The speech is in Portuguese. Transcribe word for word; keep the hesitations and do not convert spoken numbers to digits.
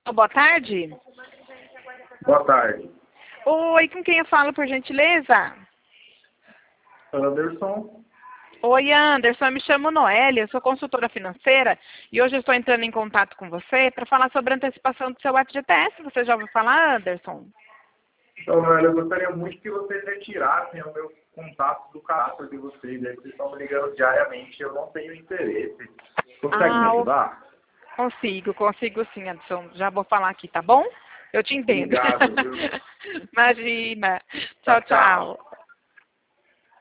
Boa tarde. Boa tarde. Oi, com quem eu falo, por gentileza? Anderson. Oi, Anderson, eu me chamo Noélia, eu sou consultora financeira e hoje eu estou entrando em contato com você para falar sobre a antecipação do seu F G T S. Você já ouviu falar, Anderson? Então, Noélia, eu gostaria muito que vocês retirassem o meu contato do cadastro de vocês. Aí vocês estão me ligando diariamente, eu não tenho interesse. Consegue Ah, me ajudar? consigo, consigo sim, Anderson. Já vou falar aqui, tá bom? Eu te entendo. Obrigado, viu? Imagina. Tchau, Tchau, tchau. tchau.